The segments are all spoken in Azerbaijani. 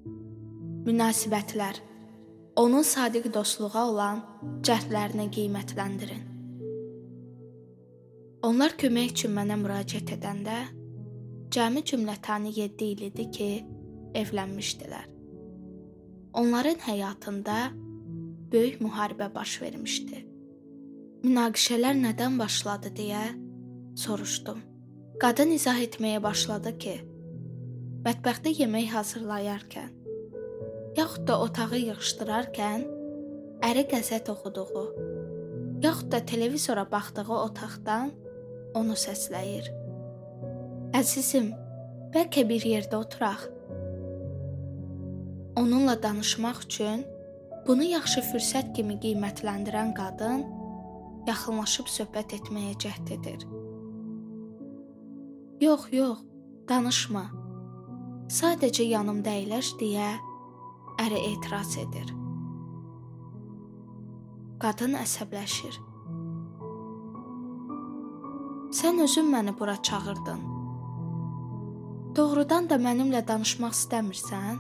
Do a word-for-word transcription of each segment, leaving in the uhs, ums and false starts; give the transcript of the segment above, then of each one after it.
Münasibətlər. Onun sadiq dostluğa olan cəhdlərini qiymətləndirin. Onlar kömək üçün mənə müraciət edəndə, cəmi cümlətani yeddi il idi ki, evlənmişdilər. Onların həyatında böyük müharibə baş vermişdi. Münaqişələr nədən başladı deyə soruşdum. Qadın izah etməyə başladı ki, mətbəxdə yemək hazırlayarkən, yaxud da otağı yığışdırarkən əri qəzet oxuduğu, yaxud da televizora baxdığı otaqdan onu səsləyir. Əzizim, bəlkə bir yerdə oturaq. Onunla danışmaq üçün bunu yaxşı fürsət kimi qiymətləndirən qadın yaxınlaşıb söhbət etməyə cəhd edir. Yox, yox, danışma. Sadəcə yanımda əyləş deyə əri etiraz edir. Qadın əsəbləşir. Sən özün məni bura çağırdın. Doğrudan da mənimlə danışmaq istəmirsən?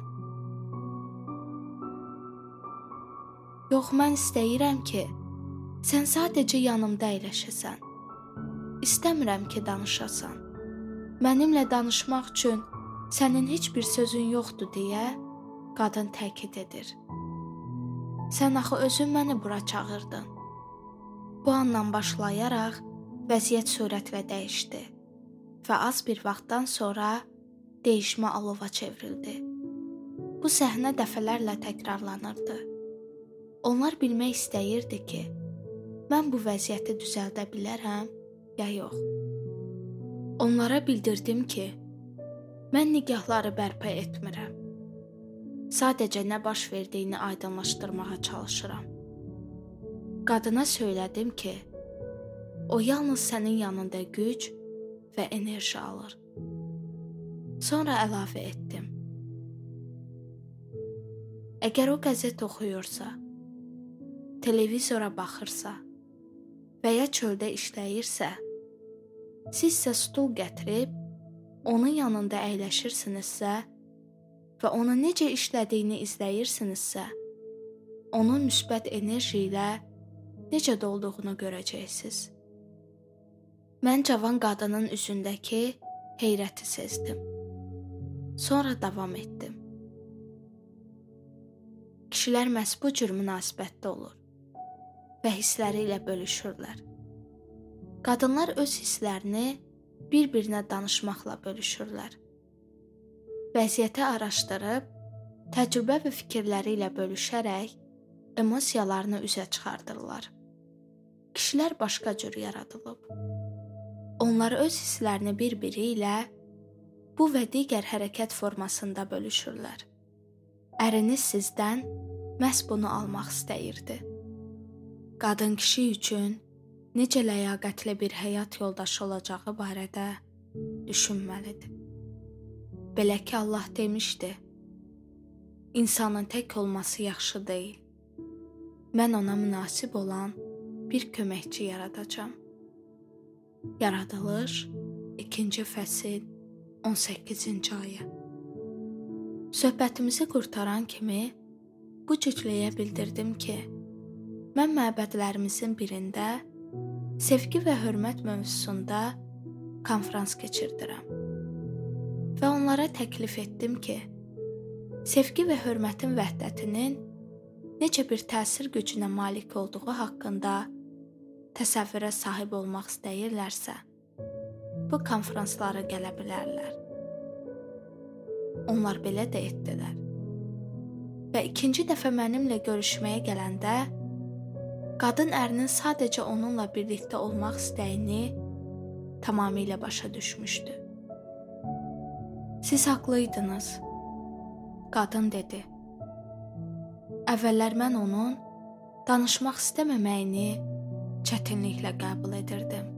Yox, mən istəyirəm ki, sən sadəcə yanımda əyləşəsən. İstəmirəm ki, danışasan. Mənimlə danışmaq üçün sənin heç bir sözün yoxdur deyə qadın təkid edir. Sən axı özün məni bura çağırdın. Bu andan başlayaraq vəziyyət sürətlə dəyişdi və az bir vaxtdan sonra dəyişmə alova çevrildi. Bu səhnə dəfələrlə təkrarlanırdı. Onlar bilmək istəyirdi ki, mən bu vəziyyəti düzəldə bilərəm ya yox. Onlara bildirdim ki, mən nigahları bərpa etmirəm. Sadəcə nə baş verdiyini aydınlaşdırmağa çalışıram. Qadına söylədim ki, o yalnız sənin yanında güc və enerji alır. Sonra əlavə etdim. Əgər o qəzet oxuyursa, televizora baxırsa və ya çöldə işləyirsə, sizsə stul gətirib onun yanında əyləşirsinizsə və onun necə işlədiyini izləyirsinizsə, onun müsbət enerji ilə necə dolduğunu görəcəksiniz. Mən cavan qadının üzündəki heyrəti sezdim. Sonra davam etdim. Kişilər məhz bu cür münasibətdə olur və hissləri ilə bölüşürlər. Qadınlar öz hisslərini bir-birinə danışmaqla bölüşürlər. Vəziyyəti araşdırıb, təcrübə və fikirləri ilə bölüşərək emosiyalarını üzə çıxardırlar. Kişilər başqa cür yaradılıb. Onlar öz hisslərini bir-biri ilə bu və digər hərəkət formasında bölüşürlər. Əriniz sizdən məhz bunu almaq istəyirdi. Qadın kişi üçün necə ləyaqətli bir həyat yoldaşı olacağı barədə düşünməlidir. Belə ki, Allah demişdi, insanın tək olması yaxşı deyil. Mən ona münasib olan bir köməkçi yaradacam. Yaradılış ikinci fəsil on səkkizinci ayə. Söhbətimizi qurtaran kimi bu cütləyə bildirdim ki, mən məbədlərimizin birində sevgi və hörmət mövzusunda konfrans keçirdirəm. Və onlara təklif etdim ki, sevgi və hörmətin vəhdətinin necə bir təsir gücünə malik olduğu haqqında təsəvvürə sahib olmaq istəyirlərsə, bu konfranslara gələ bilərlər. Onlar belə də etdilər. Və ikinci dəfə mənimlə görüşməyə gələndə, qadın ərinin sadəcə onunla birlikdə olmaq istəyini tamamilə başa düşmüşdü. Siz haqlıydınız, qadın dedi. Əvvəllər mən onun danışmaq istəməməyini çətinliklə qəbul edirdim.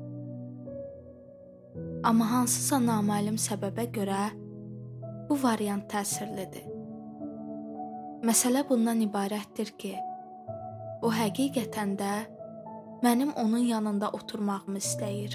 Amma hansısa naməlum səbəbə görə bu variant təsirlidir. Məsələ bundan ibarətdir ki, o həqiqətən də mənim onun yanında oturmağımı istəyir.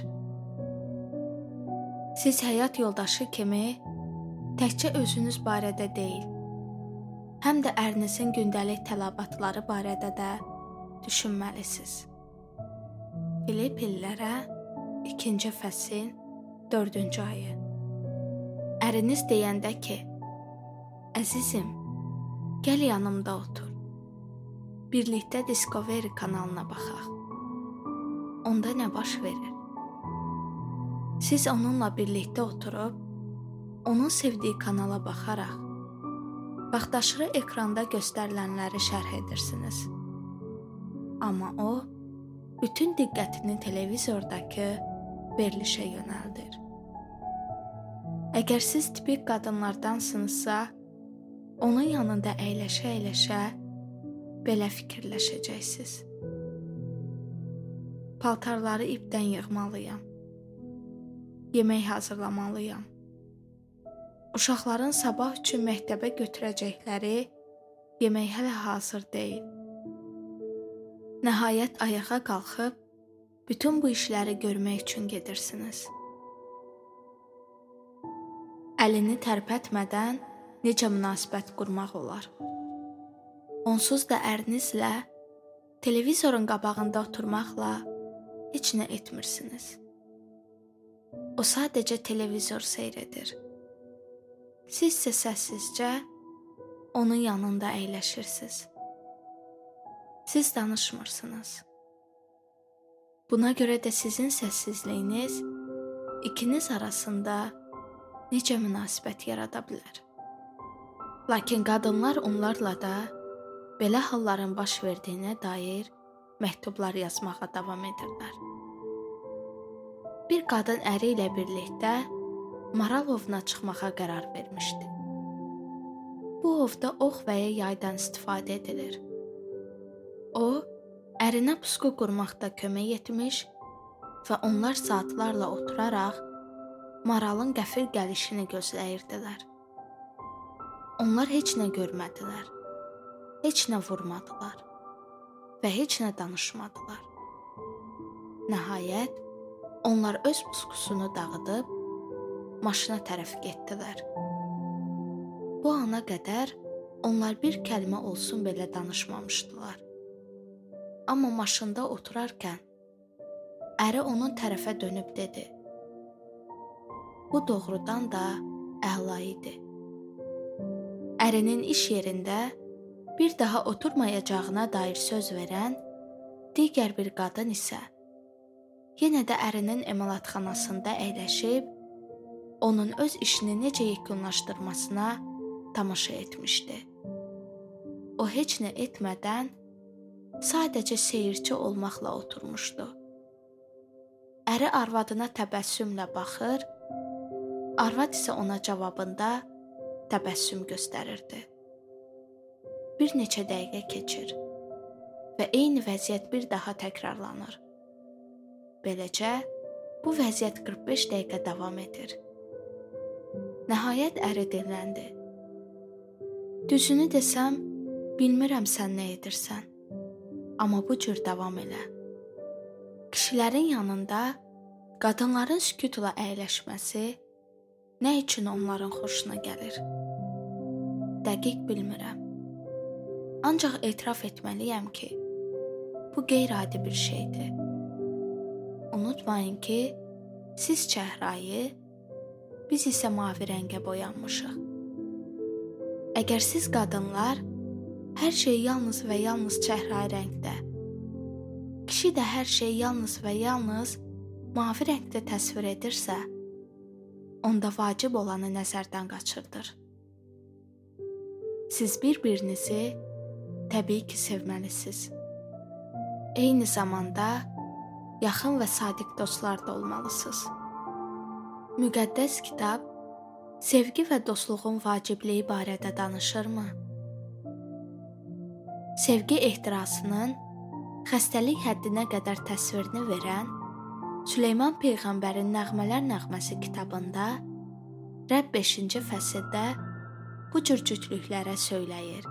Siz həyat yoldaşı kimi təkcə özünüz barədə deyil, həm də ərinizin gündəlik tələbatları barədə də düşünməlisiniz. Filippinlərə ikinci fəsil dördüncü ayı. Əriniz deyəndə ki, əzizim, gəl yanımda otur. Birlikdə Discovery kanalına baxaq. Onda nə baş verir? Siz onunla birlikdə oturub, onun sevdiyi kanala baxaraq, vaxtaşırı ekranda göstərilənləri şərh edirsiniz. Amma o, bütün diqqətini televizordakı verilişə yönəldir. Əgər siz tipik qadınlardansınızsa, onun yanında əyləşə-əyləşə belə fikirləşəcəksiniz. Paltarları ipdən yığmalıyam. Yemək hazırlamalıyam. Uşaqların sabah üçün məktəbə götürəcəkləri yemək hələ hazır deyil. Nəhayət ayağa qalxıb, bütün bu işləri görmək üçün gedirsiniz. Əlini tərpətmədən necə münasibət qurmaq olar? Onsuz da ərinizlə televizorun qabağında oturmaqla heç nə etmirsiniz. O sadəcə televizor seyr edir. Siz isə səssizcə onun yanında əyləşirsiniz. Siz danışmırsınız. Buna görə də sizin səssizliyiniz ikiniz arasında necə münasibət yarada bilər? Lakin qadınlar onlarla da belə halların baş verdiyinə dair məktublar yazmağa davam edirlər. Bir qadın əri ilə birlikdə Maralovna çıxmağa qərar vermişdi. Bu ovda ox və ya yaydan istifadə edilir. O, ərinə pusqu qurmaqda kömək etmiş və onlar saatlarla oturaraq maralın qəfil gəlişini gözləyirdilər. Onlar heç nə görmədilər, heç nə vurmadılar və heç nə danışmadılar. Nəhayət, onlar öz pusqusunu dağıdıb maşına tərəf getdilər. Bu ana qədər onlar bir kəlmə olsun belə danışmamışdılar. Amma maşında oturarkən əri onun tərəfə dönüb dedi: Bu doğrudan da əla idi. Ərinin iş yerində bir daha oturmayacağına dair söz verən digər bir qadın isə yenə də ərinin emalatxanasında əyləşib onun öz işini necə yekunlaşdırmasına tamaşa etmişdi. O heç nə etmədən sadəcə seyirci olmaqla oturmuşdu. Əri arvadına təbəssümlə baxır, arvad isə ona cavabında təbəssüm göstərirdi. Bir neçə dəqiqə keçir və eyni vəziyyət bir daha təkrarlanır. Beləcə, bu vəziyyət qırx beş dəqiqə davam edir. Nəhayət əri dilləndi. Düzünü desəm, bilmirəm sən nə edirsən, amma bu cür davam elə. Kişilərin yanında qadınların sükutla əyləşməsi nə üçün onların xoşuna gəlir? Dəqiq bilmirəm. Ancaq etiraf etməliyəm ki, bu qeyri-adi bir şeydir. Unutmayın ki, siz çəhrayı, biz isə mavi rəngə boyanmışıq. Əgər siz qadınlar hər şey yalnız və yalnız çəhrayı rəngdə, kişi də hər şey yalnız və yalnız mavi rəngdə təsvir edirsə, onda vacib olanı nəzərdən qaçırdır. Siz bir-birinizi təbii ki, sevməlisiniz. Eyni zamanda yaxın və sadiq dostlar da olmalısınız. Müqəddəs kitab sevgi və dostluğun vacibliyi barədə danışırmı? Sevgi ehtirasının xəstəlik həddinə qədər təsvirini verən Süleyman Peyğəmbərin Nəğmələr Nəğməsi kitabında Rəbb beşinci fəsildə bu cür cütlüklərə söyləyir.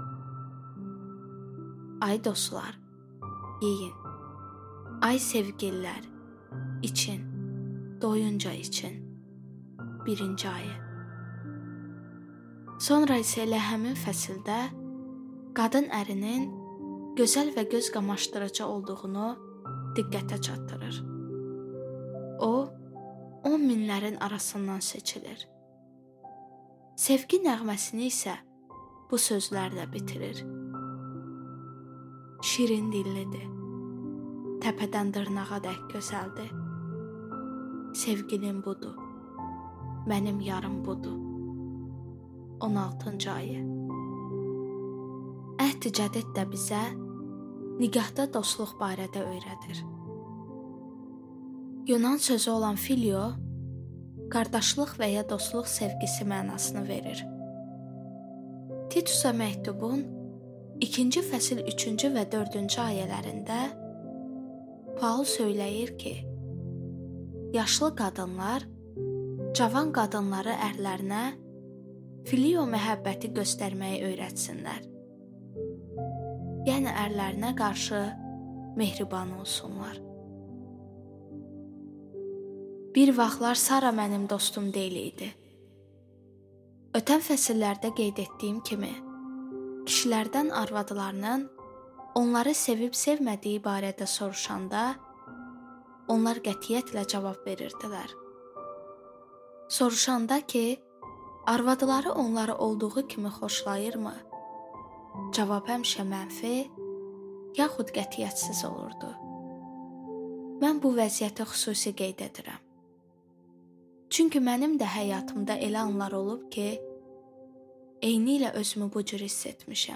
Ay dostlar, yeyin. Ay sevgililər, için, doyunca için. Birinci ayı. Sonra isə elə həmin fəsildə qadın ərinin gözəl və göz qamaşdırıcı olduğunu diqqətə çatdırır. O, on minlərin arasından seçilir. Sevgi nəğməsini isə bu sözlərlə bitirir. Şirin dillidir, təpədən dırnağa dək gözəldir. Sevgilim budur, mənim yarım budur. on altıncı ayə. Əhd-i Cədid də bizə nigahda dostluq barədə öyrədir. Yunan sözü olan filio, qardaşlıq və ya dostluq sevgisi mənasını verir. Titusa məktubun ikinci fəsil üçüncü və dördüncü ayələrində Paul söyləyir ki, yaşlı qadınlar cavan qadınları ərlərinə filio məhəbbəti göstərməyi öyrətsinlər. Yəni ərlərinə qarşı mehriban olsunlar. Bir vaxtlar Sara mənim dostum deyil idi. Ötən fəsillərdə qeyd etdiyim kimi, kişilərdən arvadlarının onları sevib sevmədiyi barədə soruşanda, onlar qətiyyətlə cavab verirdilər. Soruşanda ki, arvadları onları olduğu kimi xoşlayırmı? Cavab həmişə mənfi, yaxud qətiyyətsiz olurdu. Mən bu vəziyyəti xüsusi qeyd edirəm. Çünki mənim də həyatımda elə anlar olub ki, eynilə özümü bu cür hiss etmişəm.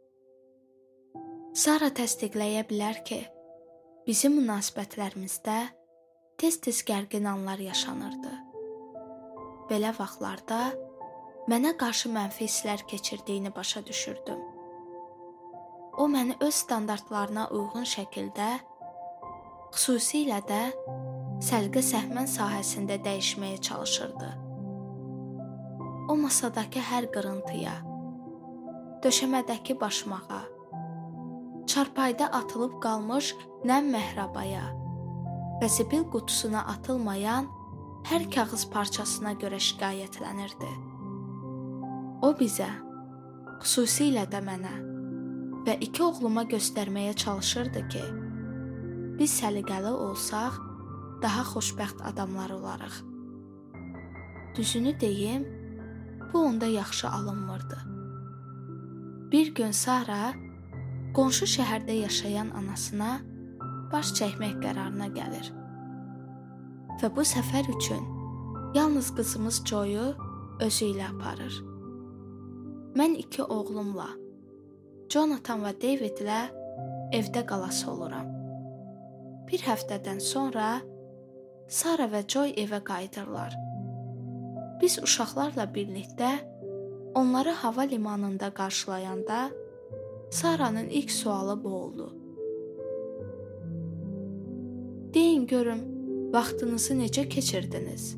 Sara təsdiqləyə bilər ki, bizim münasibətlərimizdə tez-tez gərgin anlar yaşanırdı. Belə vaxtlarda mənə qarşı mənfi hisslər keçirdiyini başa düşürdüm. O məni öz standartlarına uyğun şəkildə, xüsusilə də səlqə-səhmən sahəsində dəyişməyə çalışırdı. O masadakı hər qırıntıya, döşəmədəki başmağa, çarpayda atılıb qalmış nəm məhrabaya və zibil qutusuna atılmayan hər kağız parçasına görə şikayətlənirdi. O bizə, xüsusilə də mənə və iki oğluma göstərməyə çalışırdı ki, biz səliqəli olsaq, daha xoşbəxt adamlar olarıq. Düzünü deyim, bu onda yaxşı alınmırdı. Bir gün Sara qonşu şəhərdə yaşayan anasına baş çəkmək qərarına gəlir. Və bu səfər üçün yalnız qızımız Joyu özü ilə aparır. Mən iki oğlumla, Jonathan və Davidlə evdə qalası oluram. Bir həftədən sonra Sara və Joy evə qayıdırlar. Biz uşaqlarla birlikdə onları hava limanında qarşılayanda Sara'nın ilk sualı bu oldu. Deyin görüm, vaxtınızı necə keçirdiniz?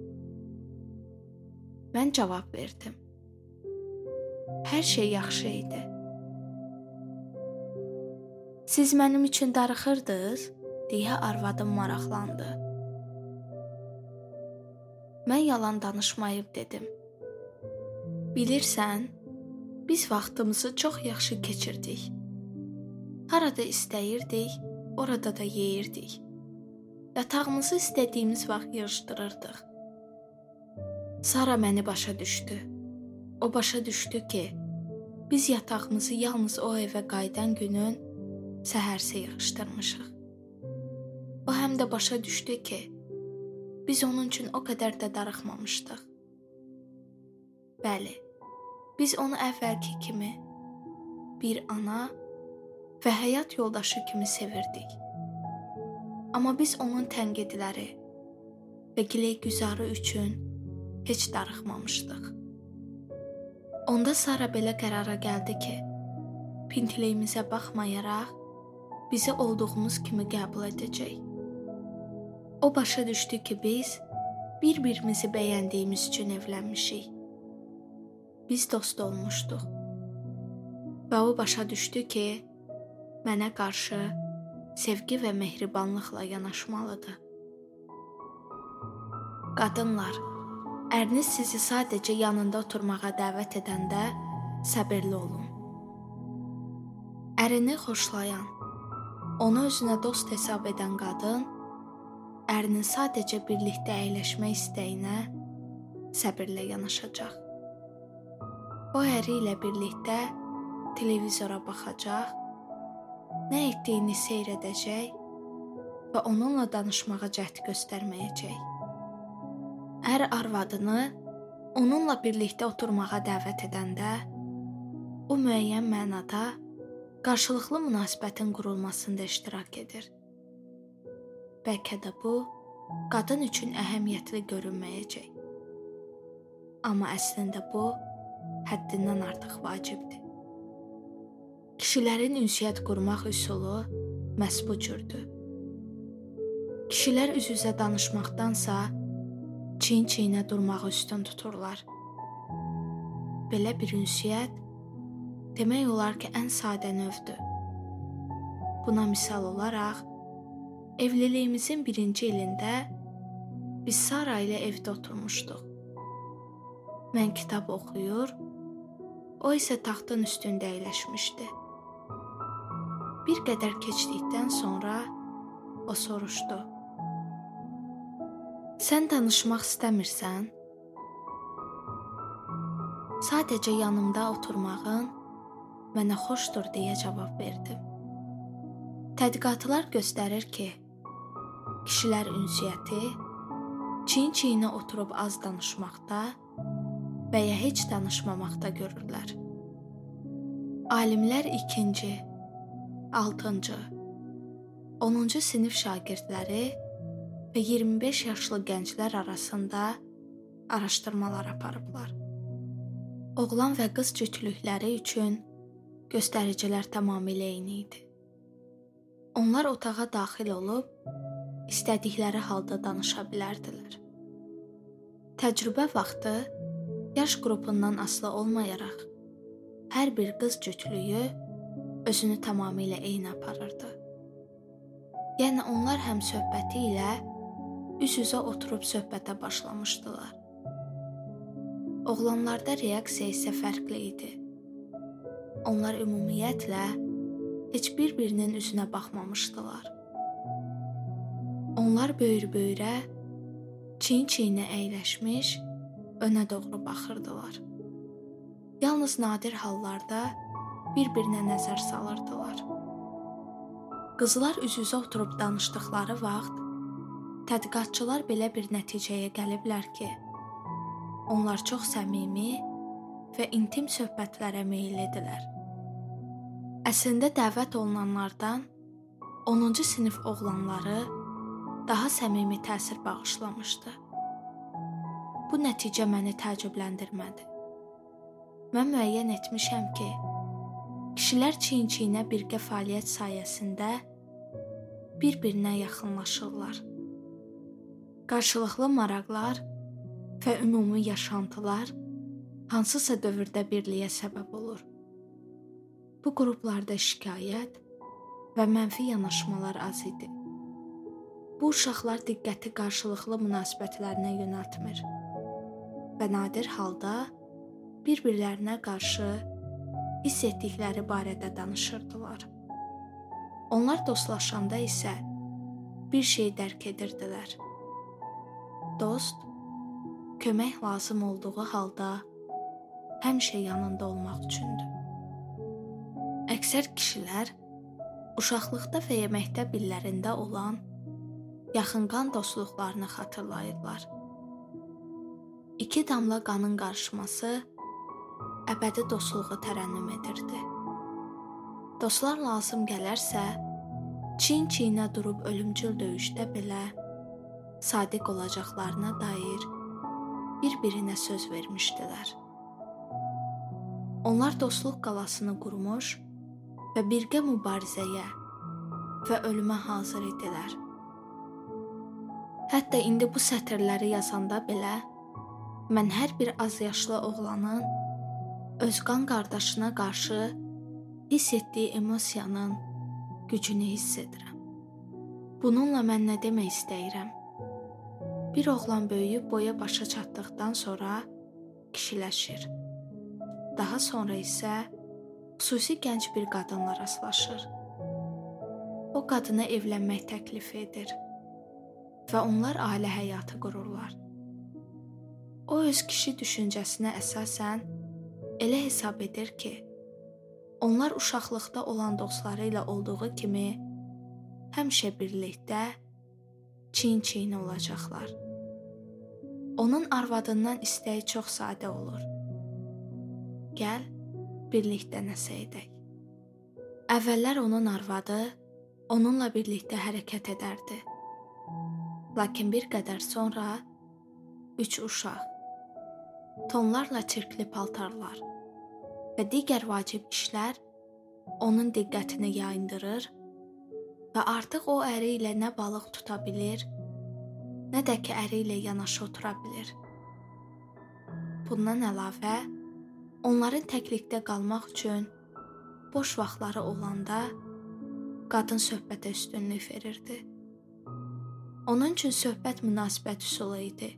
Mən cavab verdim. Hər şey yaxşı idi. Siz mənim üçün darıxırdınız, deyə arvadım maraqlandı. Mən yalan danışmayıb dedim. Bilirsən, biz vaxtımızı çox yaxşı keçirdik. Harada istəyirdik, orada da yeyirdik. Yatağımızı istədiyimiz vaxt yığışdırırdıq. Sara məni başa düşdü. O başa düşdü ki, biz yatağımızı yalnız o evə qayıdan günün səhərsi yığışdırmışıq. O həm də başa düşdü ki, biz onun üçün o qədər də darıxmamışdıq. Bəli, biz onu əvvəlki kimi bir ana və həyat yoldaşı kimi sevirdik. Amma biz onun tənqidləri və giləy-güzarı üçün heç darıxmamışdıq. Onda Sara belə qərara gəldi ki, pintiliyimizə baxmayaraq bizi olduğumuz kimi qəbul edəcək. O başa düşdü ki, biz bir-birimizi bəyəndiyimiz üçün evlənmişik. Biz dost olmuşduq. Və o başa düşdü ki, mənə qarşı sevgi və mehribanlıqla yanaşmalıdır. Qadınlar, əriniz sizi sadəcə yanında oturmağa dəvət edəndə səbirli olun. Ərini xoşlayan, onu özünə dost hesab edən qadın ərinin sadəcə birlikdə əyləşmək istəyinə səbirlə yanaşacaq. O əri ilə birlikdə televizora baxacaq, nə etdiyini seyr edəcək və onunla danışmağa cəhd göstərməyəcək. Ər arvadını onunla birlikdə oturmağa dəvət edəndə, o müəyyən mənada qarşılıqlı münasibətin qurulmasında iştirak edir. Bəlkə də bu, qadın üçün əhəmiyyətli görünməyəcək. Amma əslində bu, həddindən artıq vacibdir. Kişilərin ünsiyyət qurmaq üsulu məhz bu cürdür. Kişilər üz-üzə danışmaqdansa, çiyin-çiyinə durmağı üstün tuturlar. Belə bir ünsiyyət demək olar ki, ən sadə növdür. Buna misal olaraq, evliliyimizin birinci ilində biz Sara ilə evdə oturmuşduq. Mən kitab oxuyur, o isə taxtın üstündə əyləşmişdi. Bir qədər keçdikdən sonra o soruşdu: "Sən danışmaq istəmirsən?" "Sadəcə yanımda oturmağın mənə xoşdur" deyə cavab verdim. Tədqiqatlar göstərir ki, kişilər ünsiyyəti çiyin-çiyinə oturub az danışmaqda və ya heç danışmamaqda görürlər. Alimlər ikinci, altıncı, onuncu sinif şagirdləri və iyirmi beş yaşlı gənclər arasında araşdırmalar aparıblar. Oğlan və qız cütlükləri üçün göstəricilər tamamilə eyni idi. Onlar otağa daxil olub, istədikləri halda danışa bilərdilər. Təcrübə vaxtı yaş qrupundan asılı olmayaraq, hər bir qız cütlüyü özünü tamamilə eyni aparırdı. Yəni onlar həm söhbəti ilə üz-üzə oturub söhbətə başlamışdılar. Oğlanlarda reaksiya isə fərqli idi. Onlar ümumiyyətlə heç bir-birinin üzünə baxmamışdılar. Onlar böyür-böyürə, çiyin-çiyinə əyləşmiş, önə doğru baxırdılar. Yalnız nadir hallarda bir-birinə nəzər salırdılar. Qızlar üz-üzə oturub danışdıqları vaxt, tədqiqatçılar belə bir nəticəyə gəliblər ki, onlar çox səmimi və intim söhbətlərə meyillidirlər. Əslində dəvət olunanlardan onuncu sinif oğlanları daha səmimi təsir bağışlamışdı. Bu nəticə məni təəccübləndirmədi. Mən müəyyən etmişəm ki, kişilər çiyin-çiyinə birgə fəaliyyət sayəsində bir-birinə yaxınlaşırlar. Qarşılıqlı maraqlar və ümumi yaşantılar hansısa dövrdə birliyə səbəb olur. Bu qruplarda şikayət və mənfi yanaşmalar az idi. Bu uşaqlar diqqəti qarşılıqlı münasibətlərinə yönəltmir və nadir halda bir-birlərinə qarşı hiss etdikləri barədə danışırdılar. Onlar dostlaşanda isə bir şey dərk edirdilər. Dost, kömək lazım olduğu halda həmişə yanında olmaq üçündür. Əksər kişilər uşaqlıqda və ya məktəb illərində olan yaxın-qan dostluqlarını xatırlayırlar. İki damla qanın qarışması əbədi dostluğu tərənnüm edirdi. Dostlar lazım gələrsə, çiyin-çiyinə durub ölümcül döyüşdə belə sadiq olacaqlarına dair bir-birinə söz vermişdilər. Onlar dostluq qalasını qurmuş və birgə mübarizəyə və ölümə hazır idilər. Hətta indi bu sətirləri yazanda belə mən hər bir az yaşlı oğlanın öz qan qardaşına qarşı hiss etdiyi emosiyanın gücünü hiss edirəm. Bununla mən nə demək istəyirəm? Bir oğlan böyüyüb boya başa çatdıqdan sonra kişiləşir. Daha sonra isə xüsusi gənc bir qadınla rastlaşır. O qadına evlənmək təklif edir və onlar ailə həyatı qururlar. O öz kişi düşüncəsinə əsasən elə hesab edir ki, onlar uşaqlıqda olan dostları ilə olduğu kimi həmişə birlikdə çiyin-çiyinə olacaqlar. Onun arvadından istəyi çox sadə olur. Gəl, birlikdə nəsə edək. Əvvəllər onun arvadı onunla birlikdə hərəkət edərdi. Lakin bir qədər sonra üç uşaq, tonlarla çirkli paltarlar və digər vacib işlər onun diqqətini yayındırır və artıq o əri ilə nə balıq tuta bilir, nə də ki əri ilə yanaşı otura bilir. Bundan əlavə, onların təklikdə qalmaq üçün boş vaxtları olanda qadın söhbətə üstünlük verirdi. Onun üçün söhbət münasibət üsulu idi.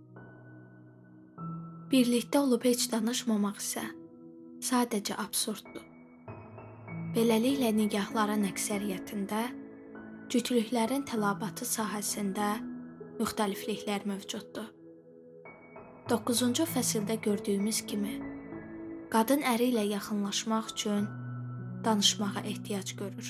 Birlikdə olub heç danışmamaq isə sadəcə absurddur. Beləliklə nigahların əksəriyyətində cütlüklərin tələbatı sahəsində müxtəlifliklər mövcuddur. doqquzuncu fəsildə gördüyümüz kimi, qadın əri ilə yaxınlaşmaq üçün danışmağa ehtiyac görür.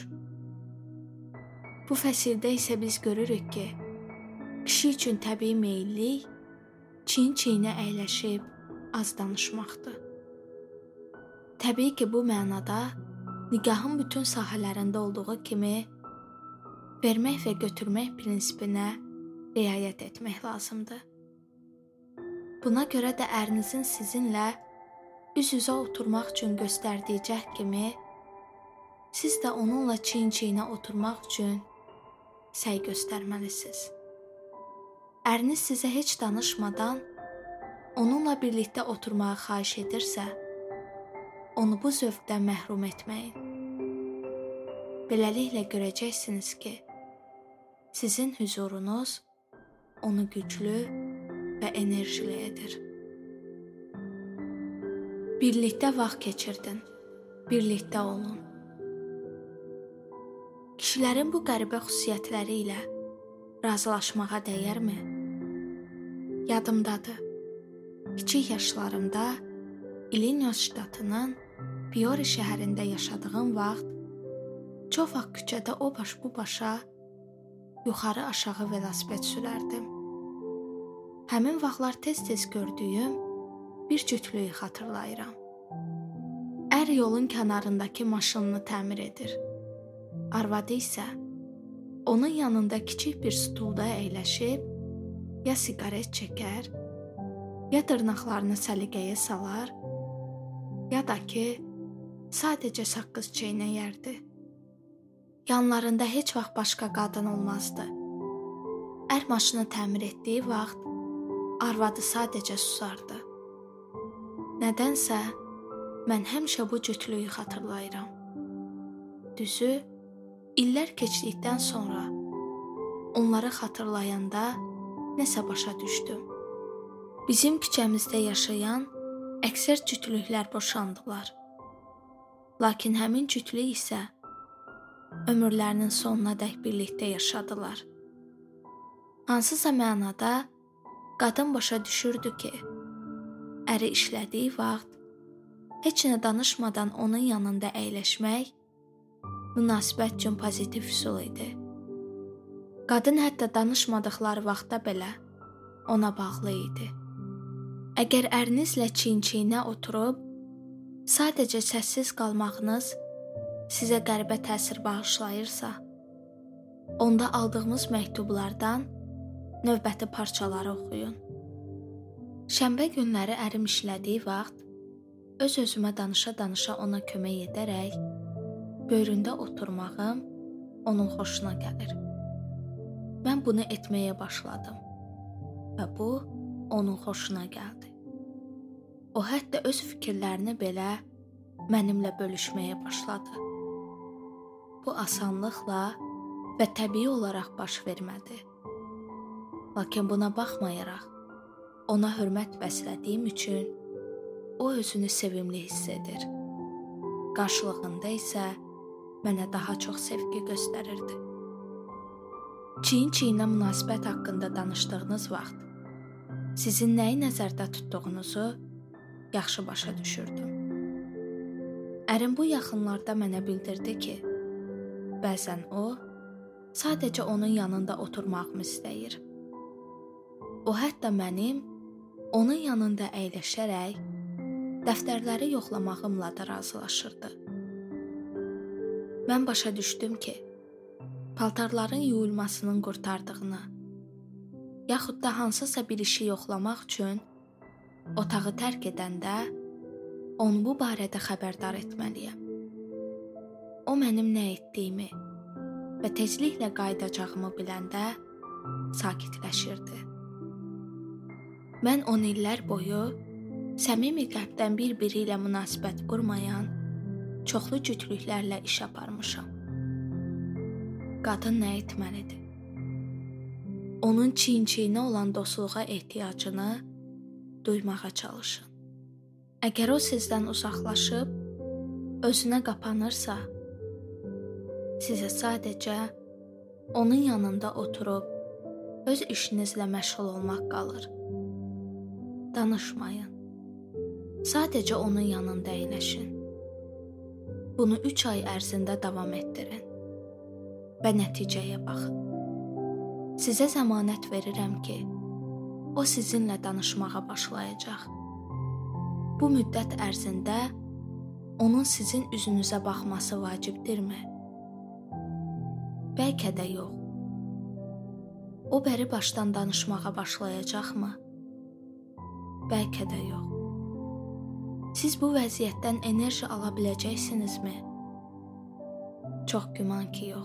Bu fəsildə isə biz görürük ki, kişi üçün təbii meyillik çiyin-çiyinə əyləşib az danışmaqdır. Təbii ki, bu mənada nigahın bütün sahələrində olduğu kimi vermək və götürmək prinsipinə riayət etmək lazımdır. Buna görə də ərinizin sizinlə üz-üzə oturmaq üçün göstərdiyi cəhd kimi, siz də onunla çiyin-çiyinə oturmaq üçün səy göstərməlisiniz. Əriniz sizə heç danışmadan onunla birlikdə oturmağı xahiş edirsə, onu bu zövqdən məhrum etməyin. Beləliklə görəcəksiniz ki, sizin hüzurunuz onu güclü və enerjili edir. Birlikdə vaxt keçirdin, birlikdə olun. Kişilərin bu qəribə xüsusiyyətləri ilə razılaşmağa dəyərmi? Yadımdadır, kiçik yaşlarımda İllinoys ştatının Piori şəhərində yaşadığım vaxt çox vaxt küçədə o baş bu başa yuxarı aşağı velosiped sürərdim. Həmin vaxtlar tez-tez gördüyüm bir cütlüyü xatırlayıram. Ər yolun kənarındakı maşınını təmir edir. Arvadı isə onun yanında kiçik bir stulda əyləşib ya siqaret çəkər, ya dırnaqlarını səliqəyə salar, ya da ki, sadəcə saqqız çeynəyərdi. Yanlarında heç vaxt başqa qadın olmazdı. Ər maşını təmir etdiyi vaxt arvadı sadəcə susardı. Nədənsə, mən həmişə bu cütlüyü xatırlayıram. Düzü, illər keçdikdən sonra onları xatırlayanda nəsə başa düşdüm. Bizim küçəmizdə yaşayan əksər cütlüklər boşandılar. Lakin həmin cütlük isə ömürlərinin sonuna dək birlikdə yaşadılar. Hansısa mənada qadın başa düşürdü ki, əri işlədiyi vaxt heç nə danışmadan onun yanında əyləşmək münasibət üçün pozitiv üsul idi. Qadın hətta danışmadıqları vaxtda belə ona bağlı idi. Əgər ərinizlə çiyin-çiyinə oturub sadəcə səssiz qalmağınız sizə qəribə təsir bağışlayırsa, onda aldığımız məktublardan növbəti parçaları oxuyun. Şənbə günləri ərim işlədiyi vaxt öz-özümə danışa-danışa ona kömək edərək böyründə oturmağım onun xoşuna gəlir. Mən bunu etməyə başladım və bu onun xoşuna gəldi. O hətta öz fikirlərini belə mənimlə bölüşməyə başladı. Bu asanlıqla və təbii olaraq baş vermədi. Lakin buna baxmayaraq, ona hörmət bəslədiyim üçün o özünü sevimli hiss edir. qarşılığında isə mənə daha çox sevgi göstərirdi. Çiyin-çiyinə münasibət haqqında danışdığınız vaxt sizin nəyi nəzərdə tutduğunuzu yaxşı başa düşürdüm. Ərim bu yaxınlarda mənə bildirdi ki, bəzən o, sadəcə onun yanında oturmağımı istəyir. O hətta mənim onun yanında əyləşərək dəftərləri yoxlamağımla da razılaşırdı. Mən başa düşdüm ki, paltarların yuyulmasının qurtardığını, yaxud da hansısa bir işi yoxlamaq üçün otağı tərk edəndə onu bu barədə xəbərdar etməliyəm. O mənim nə etdiyimi və tezliklə qayıdacağımı biləndə sakitləşirdi. Mən on illər boyu səmimi qəlbdən bir-biri ilə münasibət qurmayan çoxlu cütlüklərlə iş aparmışam. Qadın nə etməlidir? Onun çiyin-çiyinə olan dostluğa ehtiyacını duymağa çalışın. Əgər o sizdən uzaqlaşıb, özünə qapanırsa, sizə sadəcə onun yanında oturub, öz işinizlə məşğul olmaq qalır. Danışmayın. Sadəcə onun yanında əyləşin. Bunu üç ay ərzində davam etdirin və nəticəyə baxın. Sizə zəmanət verirəm ki, o sizinlə danışmağa başlayacaq. Bu müddət ərzində onun sizin üzünüzə baxması vacibdirmi? Bəlkə də yox. O bəri başdan danışmağa başlayacaqmı? Bəlkə də yox. Siz bu vəziyyətdən enerji ala biləcəksinizmi? Çox güman ki, yox.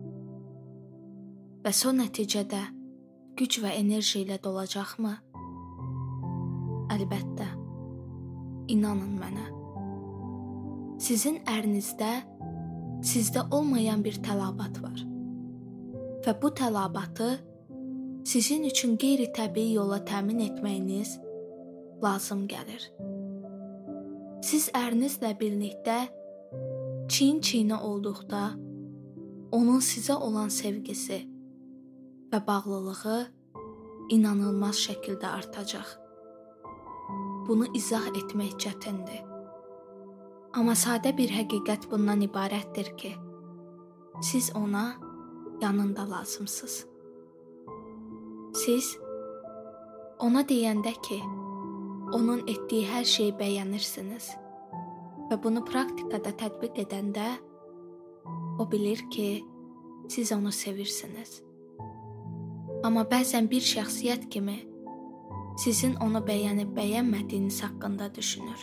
Və son nəticədə güc və enerji ilə dolacaqmı? Əlbəttə, inanın mənə. Sizin ərinizdə sizdə olmayan bir tələbat var və bu tələbatı sizin üçün qeyri-təbii yolla təmin etməyiniz lazım gəlir. Siz ərinizlə birlikdə çiyin-çiyinə olduqda onun sizə olan sevgisi və bağlılığı inanılmaz şəkildə artacaq. Bunu izah etmək çətindir. Amma sadə bir həqiqət bundan ibarətdir ki, siz ona yanında lazımsınız. Siz ona deyəndə ki, onun etdiyi hər şeyi bəyənirsiniz və bunu praktikada tətbiq edəndə o bilir ki, siz onu sevirsiniz. Amma bəzən bir şəxsiyyət kimi sizin onu bəyənib bəyənmədiyiniz haqqında düşünür.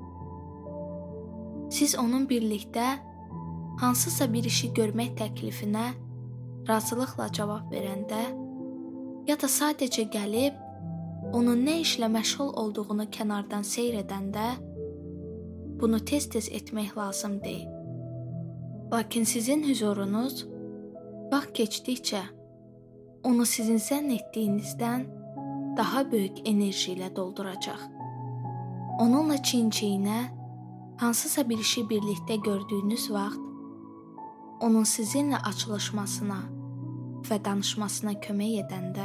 Siz onun birlikdə hansısa bir işi görmək təklifinə razılıqla cavab verəndə ya da sadəcə gəlib onun nə işlə məşğul olduğunu kənardan seyr edəndə bunu tez-tez etmək lazım deyil. Lakin sizin hüzurunuz vaxt keçdikcə onu sizin zənn etdiyinizdən daha böyük enerji ilə dolduracaq. Onunla çiyin-çiyinə hansısa bir işi birlikdə gördüyünüz vaxt onun sizinlə açılışmasına və danışmasına kömək edəndə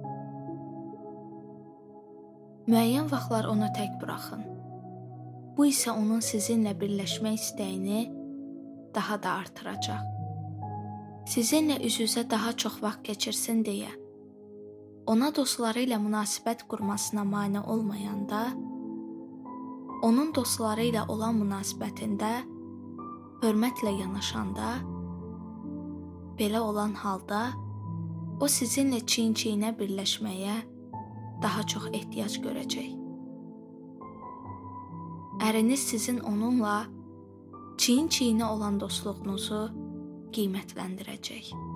müəyyən vaxtlar onu tək buraxın. Bu isə onun sizinlə birləşmək istəyini daha da artıracaq. Sizinlə üz-üzə daha çox vaxt keçirsin deyə, ona dostları ilə münasibət qurmasına mane olmayanda, onun dostları ilə olan münasibətində hörmətlə yanaşanda, belə olan halda o sizinlə çiyin-çiyinə birləşməyə daha çox ehtiyac görəcək. Əriniz sizin onunla çiyin-çiyinə olan dostluğunuzu qiymətləndirəcək.